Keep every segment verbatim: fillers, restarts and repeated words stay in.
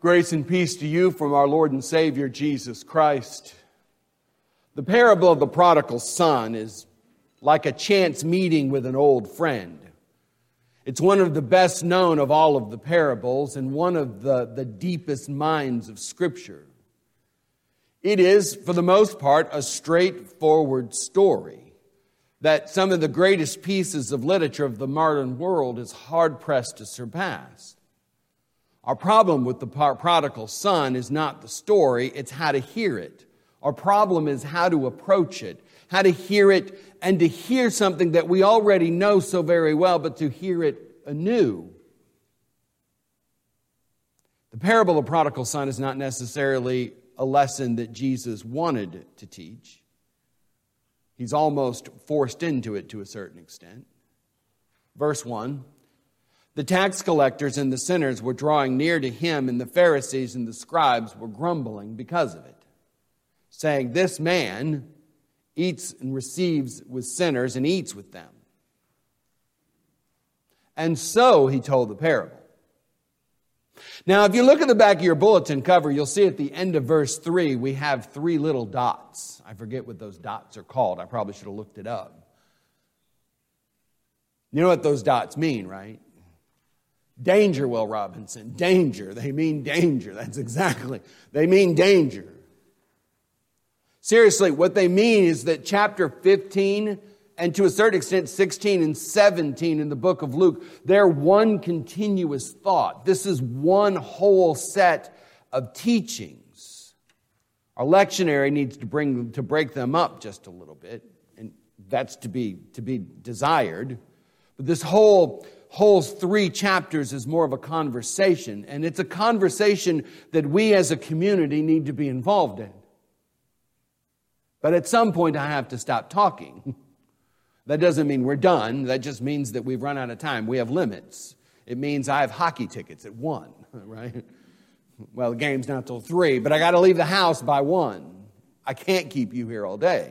Grace and peace to you from our Lord and Savior, Jesus Christ. The parable of the prodigal son is like a chance meeting with an old friend. It's one of the best known of all of the parables and one of the, the deepest minds of Scripture. It is, for the most part, a straightforward story that some of the greatest pieces of literature of the modern world is hard-pressed to surpass. Our problem with the prodigal son is not the story, it's how to hear it. Our problem is how to approach it, how to hear it, and to hear something that we already know so very well, but to hear it anew. The parable of the prodigal son is not necessarily a lesson that Jesus wanted to teach. He's almost forced into it to a certain extent. Verse one. The tax collectors and the sinners were drawing near to him, and the Pharisees and the scribes were grumbling because of it, saying, "This man eats and receives with sinners and eats with them." And so he told the parable. Now, if you look at the back of your bulletin cover, you'll see at the end of verse three, we have three little dots. I forget what those dots are called. I probably should have looked it up. You know what those dots mean, right? Danger, Will Robinson. Danger. They mean danger. That's exactly. They mean danger. Seriously, what they mean is that chapter fifteen and to a certain extent sixteen and seventeen in the book of Luke, they're one continuous thought. This is one whole set of teachings. Our lectionary needs to bring to break them up just a little bit, and that's to be to be desired. But this whole whole three chapters is more of a conversation, and it's a conversation that we as a community need to be involved in. But at some point I have to stop talking. That doesn't mean we're done. That just means that we've run out of time. We have limits. It means I have hockey tickets at one, right? Well, the game's not till three, but I got to leave the house by one. I can't keep you here all day.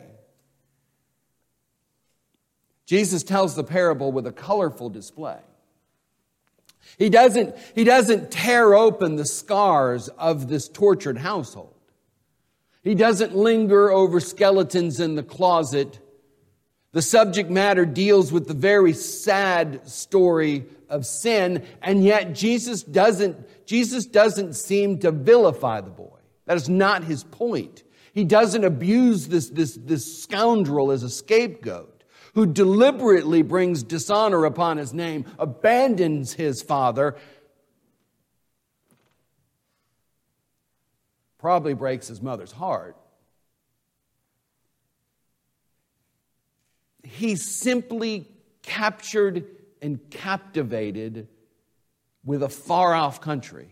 Jesus tells the parable with a colorful display. He doesn't, he doesn't tear open the scars of this tortured household. He doesn't linger over skeletons in the closet. The subject matter deals with the very sad story of sin, and yet Jesus doesn't, Jesus doesn't seem to vilify the boy. That is not his point. He doesn't abuse this, this, this scoundrel as a scapegoat who deliberately brings dishonor upon his name, abandons his father, probably breaks his mother's heart. He's simply captured and captivated with a far-off country.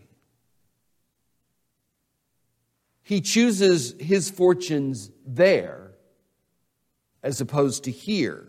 He chooses his fortunes there as opposed to here.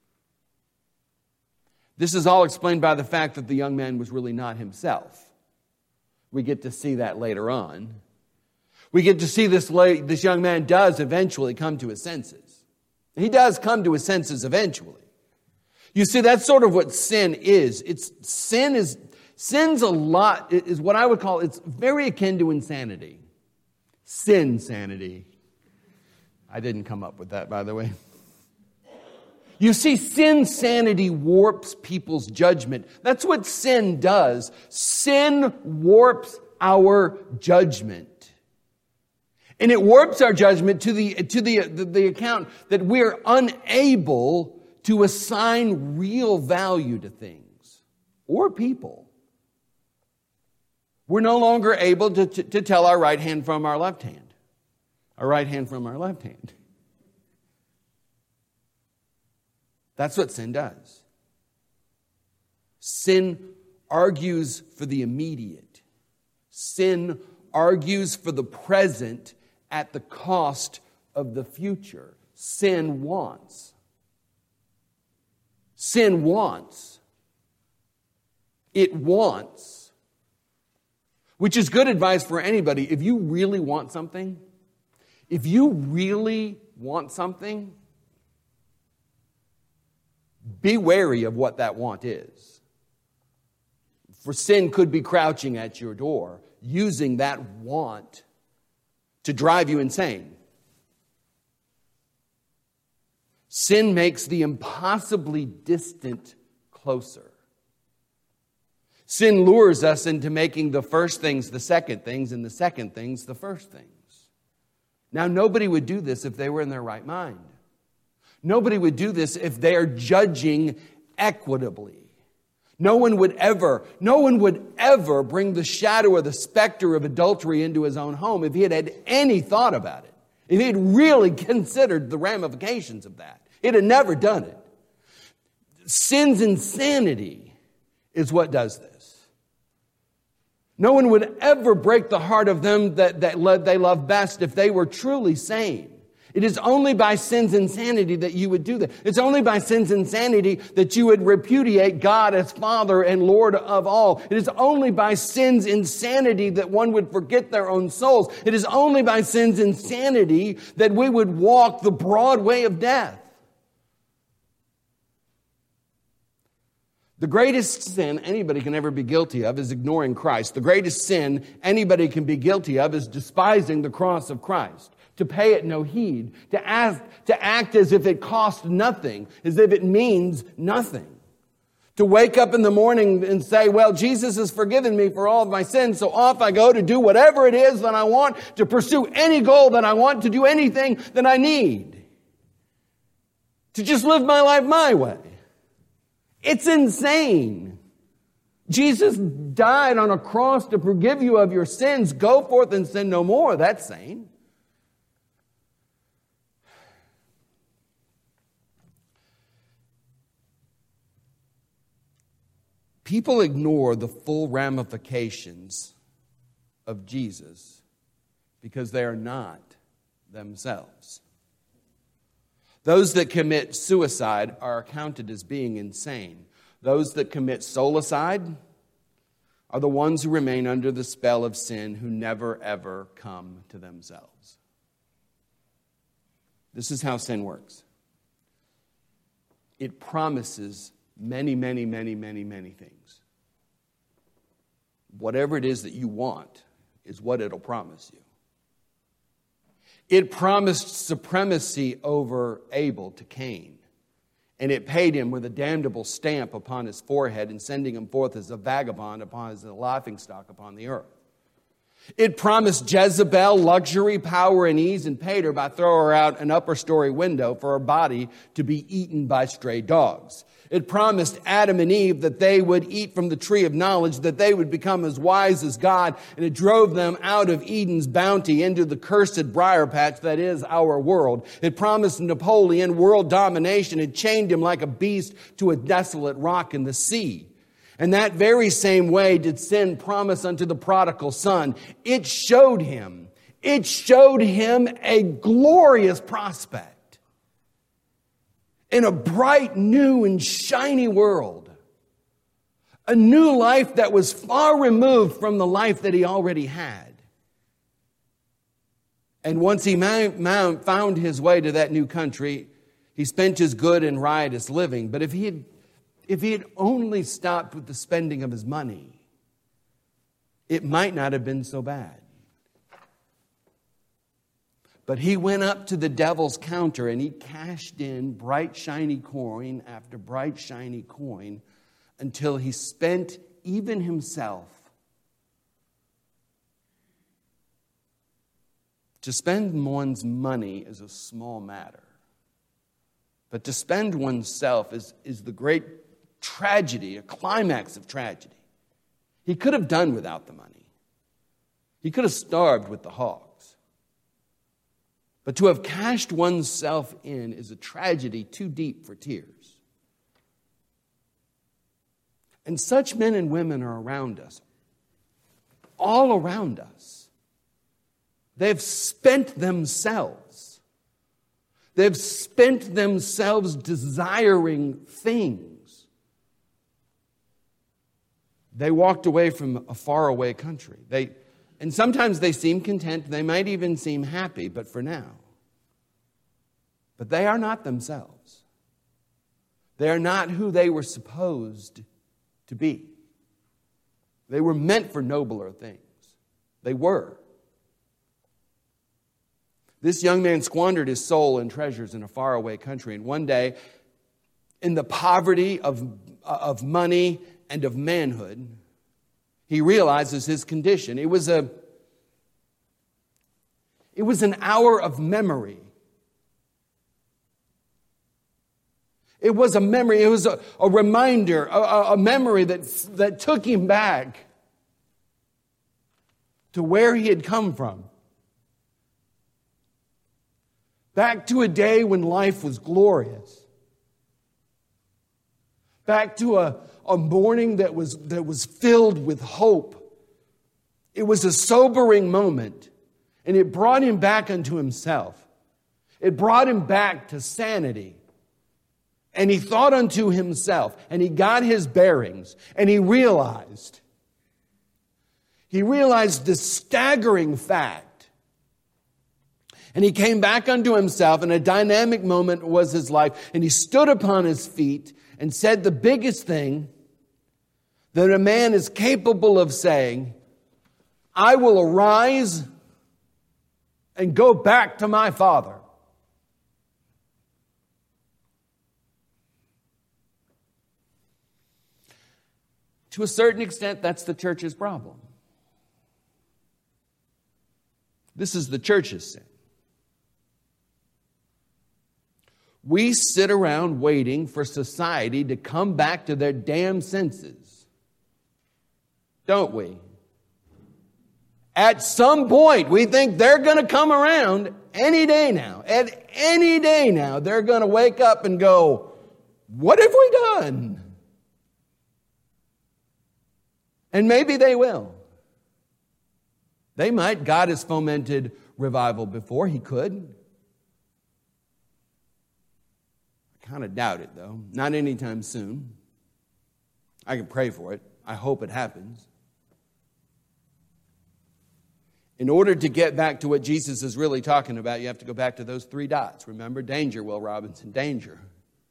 This is all explained by the fact that the young man was really not himself. We get to see that later on. We get to see this, late, this young man does eventually come to his senses. He does come to his senses eventually. You see, that's sort of what sin is. It's sin is sin's a lot, is what I would call, it's very akin to insanity. Sin-sanity. I didn't come up with that, by the way. You see, sin-sanity warps people's judgment. That's what sin does. Sin warps our judgment. And it warps our judgment to the, to the, the, the account that we're unable to assign real value to things or people. We're no longer able to, to, to tell our right hand from our left hand. Our right hand from our left hand. That's what sin does. Sin argues for the immediate. Sin argues for the present at the cost of the future. Sin wants. Sin wants. It wants. Which is good advice for anybody. If you really want something, if you really want something, be wary of what that want is. For sin could be crouching at your door. using that want to drive you insane. Sin makes the impossibly distant closer. Sin lures us into making the first things the second things and the second things the first things. Now, nobody would do this if they were in their right mind. Nobody would do this if they are judging equitably. No one would ever, no one would ever bring the shadow or the specter of adultery into his own home if he had had any thought about it. If he had really considered the ramifications of that. He'd have never done it. Sin's insanity is what does this. No one would ever break the heart of them that, that they love best if they were truly sane. It is only by sin's insanity that you would do that. It's only by sin's insanity that you would repudiate God as Father and Lord of all. It is only by sin's insanity that one would forget their own souls. It is only by sin's insanity that we would walk the broad way of death. The greatest sin anybody can ever be guilty of is ignoring Christ. The greatest sin anybody can be guilty of is despising the cross of Christ. To pay it no heed. To act, to act as if it cost nothing. As if it means nothing. To wake up in the morning and say, well, Jesus has forgiven me for all of my sins, so off I go to do whatever it is that I want, to pursue any goal that I want, to do anything that I need. To just live my life my way. It's insane. Jesus died on a cross to forgive you of your sins. Go forth and sin no more. That's sane. People ignore the full ramifications of Jesus because they are not themselves. Those that commit suicide are accounted as being insane. Those that commit solicide are the ones who remain under the spell of sin, who never, ever come to themselves. This is how sin works. It promises many, many, many, many, many things. Whatever it is that you want is what it'll promise you. It promised supremacy over Abel to Cain. And it paid him with a damnable stamp upon his forehead and sending him forth as a vagabond upon as a laughingstock upon the earth. It promised Jezebel luxury, power, and ease, and paid her by throwing her out an upper story window for her body to be eaten by stray dogs. It promised Adam and Eve that they would eat from the tree of knowledge, that they would become as wise as God, and it drove them out of Eden's bounty into the cursed briar patch that is our world. It promised Napoleon world domination. It chained him like a beast to a desolate rock in the sea. And that very same way did sin promise unto the prodigal son. It showed him, it showed him a glorious prospect in a bright, new, and shiny world. A new life that was far removed from the life that he already had. And once he found his way to that new country, he spent his good and riotous living. But if he had If he had only stopped with the spending of his money, it might not have been so bad. But he went up to the devil's counter and he cashed in bright, shiny coin after bright, shiny coin until he spent even himself. To spend one's money is a small matter. But to spend oneself is, is the great tragedy, a climax of tragedy. He could have done without the money. He could have starved with the hogs. But to have cashed oneself in is a tragedy too deep for tears. And such men and women are around us, all around us. They've spent themselves. They've spent themselves desiring things. They walked away from a faraway country. They, and sometimes they seem content. They might even seem happy, but for now. But they are not themselves. They are not who they were supposed to be. They were meant for nobler things. They were. This young man squandered his soul and treasures in a faraway country. And one day, in the poverty of, of money and of manhood, he realizes his condition. It was a, it was an hour of memory. It was a memory. It was a, a reminder, a, a memory that, that took him back to where he had come from. Back to a day when life was glorious. Back to a, a morning that was, that was filled with hope. It was a sobering moment, and it brought him back unto himself. It brought him back to sanity. And he thought unto himself, and he got his bearings, and he realized, he realized the staggering fact. And he came back unto himself, and a dynamic moment was his life. And he stood upon his feet and said the biggest thing that a man is capable of saying, I will arise and go back to my father. To a certain extent, that's the church's problem. This is the church's sin. We sit around waiting for society to come back to their damn senses. Don't we? At some point, we think they're going to come around any day now. At any day now, they're going to wake up and go, what have we done? And maybe they will. They might. God has fomented revival before. He could. I kind of doubt it, though. Not anytime soon. I can pray for it. I hope it happens. In order to get back to what Jesus is really talking about, you have to go back to those three dots. Remember, danger, Will Robinson, danger.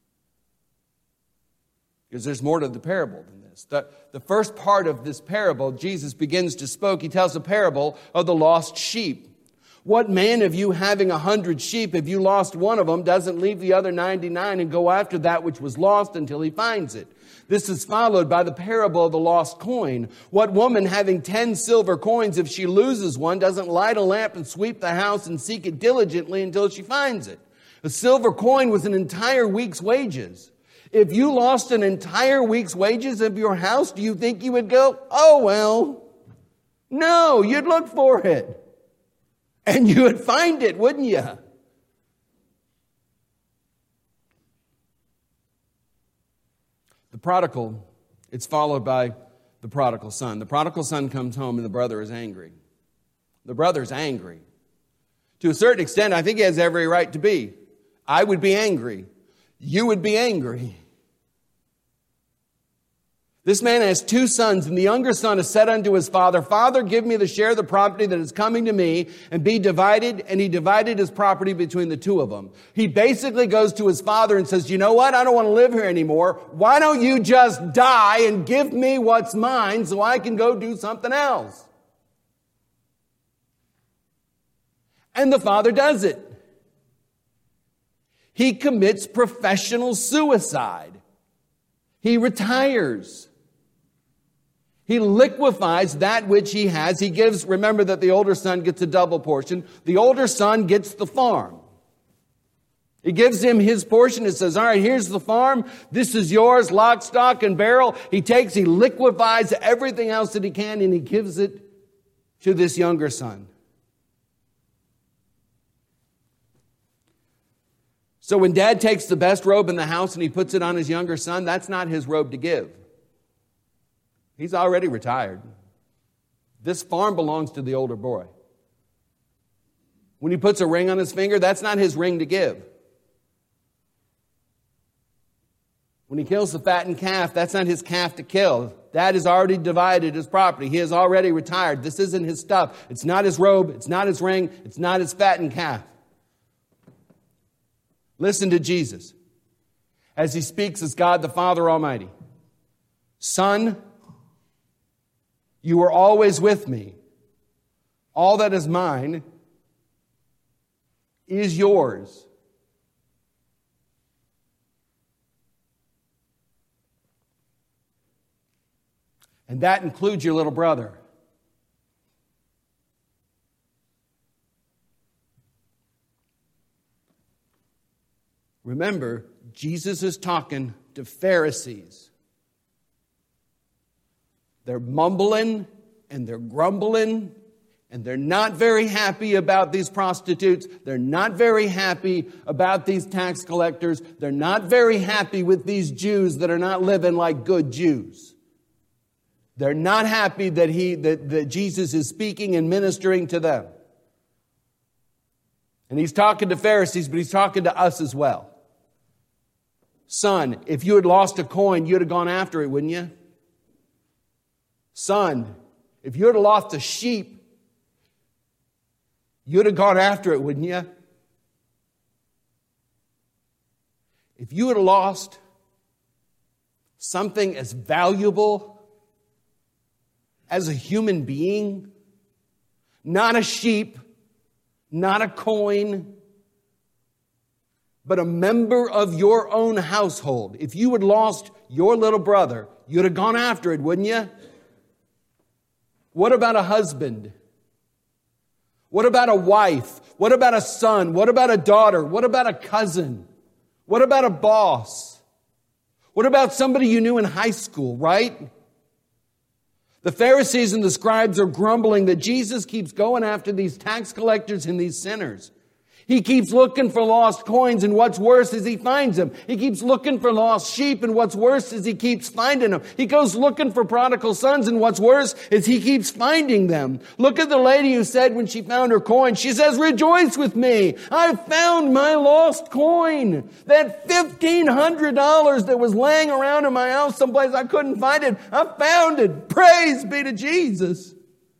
Because there's more to the parable than this. The, the first part of this parable, Jesus begins to speak. He tells a parable of the lost sheep. What man of you having a hundred sheep, if you lost one of them, doesn't leave the other ninety-nine and go after that which was lost until he finds it? This is followed by the parable of the lost coin. What woman having ten silver coins, if she loses one, doesn't light a lamp and sweep the house and seek it diligently until she finds it? A silver coin was an entire week's wages. If you lost an entire week's wages of your house, do you think you would go, oh, well? No, you'd look for it. And you would find it, wouldn't you? The prodigal, it's followed by the prodigal son. The prodigal son comes home and the brother is angry. The brother's angry. To a certain extent, I think he has every right to be. I would be angry. You would be angry. This man has two sons, and the younger son has said unto his father, Father, give me the share of the property that is coming to me, and be divided. And he divided his property between the two of them. He basically goes to his father and says, you know what? I don't want to live here anymore. Why don't you just die and give me what's mine so I can go do something else? And the father does it. He commits professional suicide. He retires. He liquefies that which he has. He gives, remember that the older son gets a double portion. The older son gets the farm. He gives him his portion and says, all right, here's the farm. This is yours, lock, stock, and barrel. He takes, he liquefies everything else that he can, and he gives it to this younger son. So when dad takes the best robe in the house and he puts it on his younger son, that's not his robe to give. He's already retired. This farm belongs to the older boy. When he puts a ring on his finger, that's not his ring to give. When he kills the fattened calf, that's not his calf to kill. Dad has already divided his property. He has already retired. This isn't his stuff. It's not his robe. It's not his ring. It's not his fattened calf. Listen to Jesus as he speaks as God the Father Almighty. Son, you are always with me, All that is mine is yours. And that includes your little brother. Remember, Jesus is talking to Pharisees. They're mumbling and they're grumbling and they're not very happy about these prostitutes. They're not very happy about these tax collectors. They're not very happy with these Jews that are not living like good Jews. They're not happy that he that, that Jesus is speaking and ministering to them. And he's talking to Pharisees, but he's talking to us as well. Son, if you had lost a coin, you'd have gone after it, wouldn't you? Son, if you had lost a sheep, you'd have gone after it, wouldn't you? If you had lost something as valuable as a human being, not a sheep, not a coin, but a member of your own household. If you had lost your little brother, you'd have gone after it, wouldn't you? What about a husband? What about a wife? What about a son? What about a daughter? What about a cousin? What about a boss? What about somebody you knew in high school, right? The Pharisees and the scribes are grumbling that Jesus keeps going after these tax collectors and these sinners. He keeps looking for lost coins, and what's worse is he finds them. He keeps looking for lost sheep, and what's worse is he keeps finding them. He goes looking for prodigal sons, and what's worse is he keeps finding them. Look at the lady who said when she found her coin, she says, "Rejoice with me. I found my lost coin. That fifteen hundred dollars that was laying around in my house someplace I couldn't find it. I found it. Praise be to Jesus."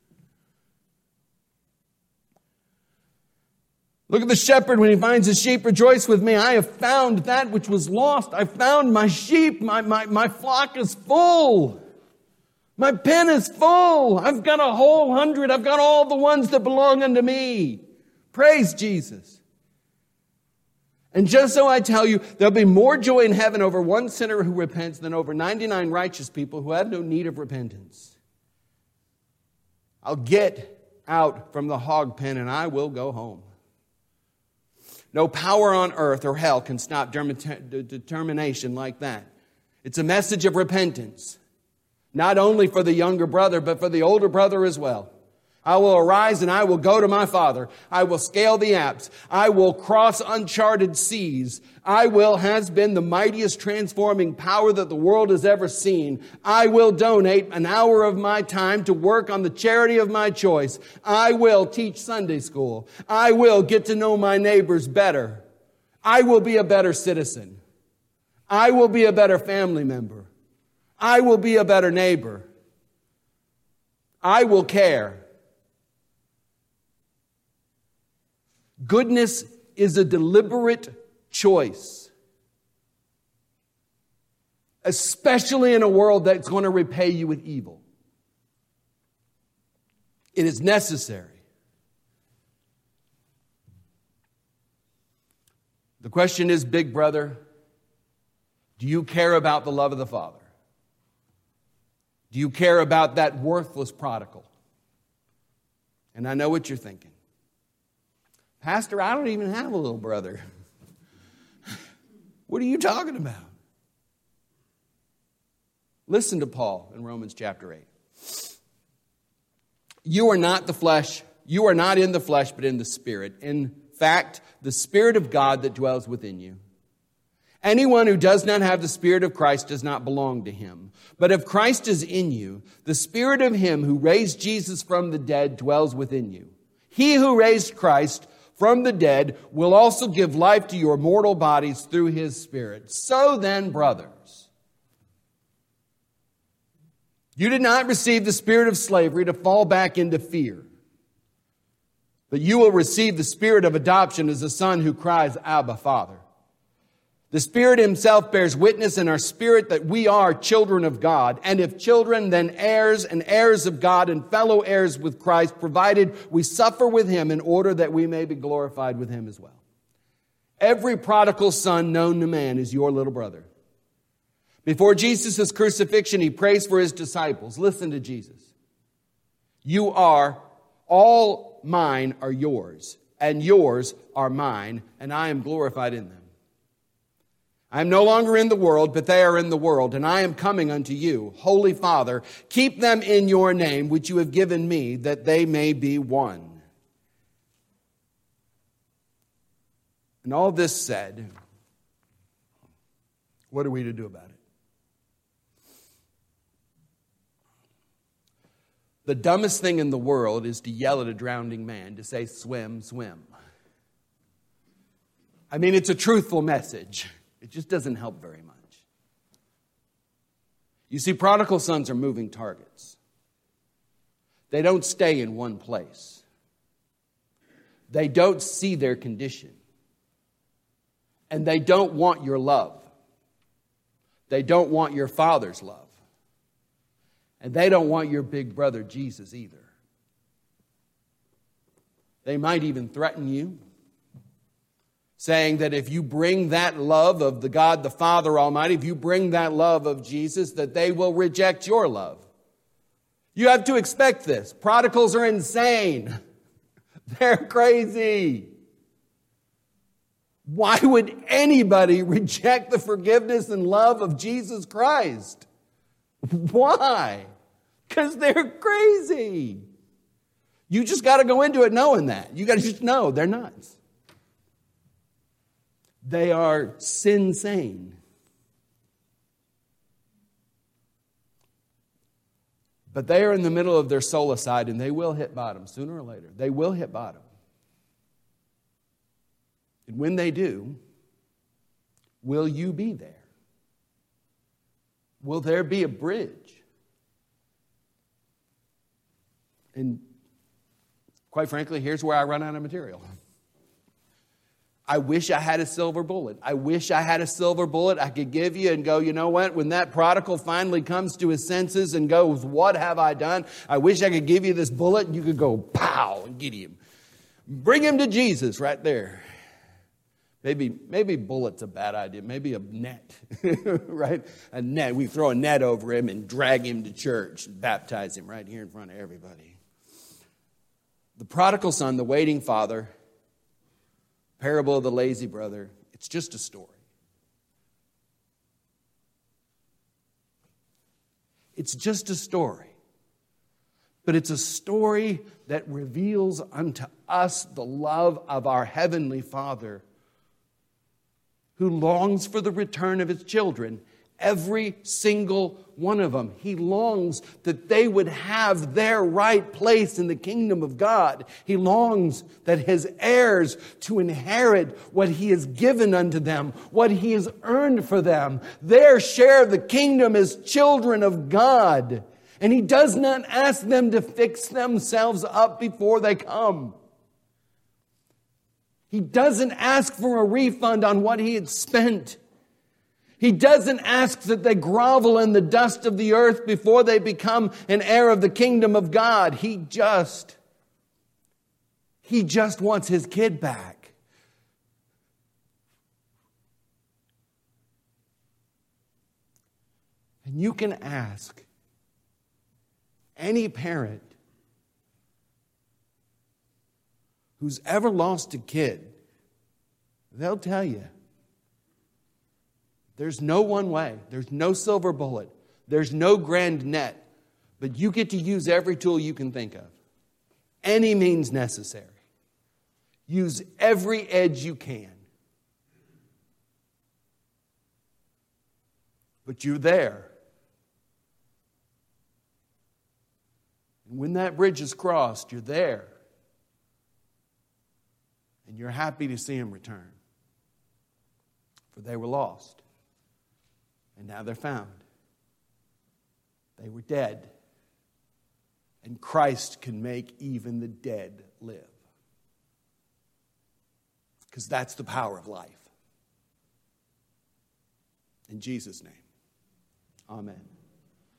Look at the shepherd when he finds his sheep. "Rejoice with me. I have found that which was lost. I found my sheep. My, my, my flock is full. My pen is full. I've got a whole hundred. I've got all the ones that belong unto me." Praise Jesus. And just so I tell you, there'll be more joy in heaven over one sinner who repents than over ninety-nine righteous people who have no need of repentance. I'll get out from the hog pen and I will go home. No power on earth or hell can stop determination like that. It's a message of repentance, not only for the younger brother, but for the older brother as well. I will arise and I will go to my Father. I will scale the Alps. I will cross uncharted seas. I will has been the mightiest transforming power that the world has ever seen. I will donate an hour of my time to work on the charity of my choice. I will teach Sunday school. I will get to know my neighbors better. I will be a better citizen. I will be a better family member. I will be a better neighbor. I will care. Goodness is a deliberate choice, especially in a world that's going to repay you with evil. It is necessary. The question is, big brother, do you care about the love of the Father? Do you care about that worthless prodigal? And I know what you're thinking. Pastor, I don't even have a little brother. What are you talking about? Listen to Paul in Romans chapter eight. You are not the flesh. You are not in the flesh, but in the Spirit. In fact, the Spirit of God that dwells within you. Anyone who does not have the Spirit of Christ does not belong to him. But if Christ is in you, the Spirit of him who raised Jesus from the dead dwells within you. He who raised Christ from the dead will also give life to your mortal bodies through his Spirit. So then, brothers, you did not receive the spirit of slavery to fall back into fear, but you will receive the spirit of adoption as a son who cries, Abba, Father. The Spirit himself bears witness in our spirit that we are children of God. And if children, then heirs and heirs of God and fellow heirs with Christ, provided we suffer with him in order that we may be glorified with him as well. Every prodigal son known to man is your little brother. Before Jesus' crucifixion, he prays for his disciples. Listen to Jesus. You are, all mine are yours, and yours are mine, and I am glorified in them. I am no longer in the world, but they are in the world, and I am coming unto you. Holy Father, keep them in your name, which you have given me, that they may be one. And all this said, what are we to do about it? The dumbest thing in the world is to yell at a drowning man, to say, swim, swim. I mean, it's a truthful message. It just doesn't help very much. You see, prodigal sons are moving targets. They don't stay in one place. They don't see their condition. And they don't want your love. They don't want your Father's love. And they don't want your big brother Jesus either. They might even threaten you, saying that if you bring that love of the God the Father Almighty, if you bring that love of Jesus, that they will reject your love. You have to expect this. Prodigals are insane. They're crazy. Why would anybody reject the forgiveness and love of Jesus Christ? Why? Because they're crazy. You just got to go into it knowing that. You got to just know they're nuts. They are sin-sane. But they are in the middle of their solicide, and they will hit bottom sooner or later. They will hit bottom. And when they do, will you be there? Will there be a bridge? And quite frankly, here's where I run out of material. I wish I had a silver bullet. I wish I had a silver bullet I could give you and go, you know what? When that prodigal finally comes to his senses and goes, what have I done? I wish I could give you this bullet and you could go, pow, and get him. Bring him to Jesus right there. Maybe, maybe bullet's a bad idea. Maybe a net, right? A net. We throw a net over him and drag him to church and baptize him right here in front of everybody. The prodigal son, the waiting father, parable of the lazy brother, it's just a story. It's just a story. But it's a story that reveals unto us the love of our Heavenly Father, who longs for the return of his children. Every single one of them. He longs that they would have their right place in the kingdom of God. He longs that his heirs to inherit what he has given unto them, what he has earned for them. Their share of the kingdom as children of God. And he does not ask them to fix themselves up before they come. He doesn't ask for a refund on what he had spent. He doesn't ask that they grovel in the dust of the earth before they become an heir of the kingdom of God. He just, he just wants his kid back. And you can ask any parent who's ever lost a kid, they'll tell you, there's no one way. There's no silver bullet. There's no grand net. But you get to use every tool you can think of. Any means necessary. Use every edge you can. But you're there. And when that bridge is crossed, you're there. And you're happy to see him return. For they were lost. And now they're found. They were dead. And Christ can make even the dead live. Because that's the power of life. In Jesus' name, amen.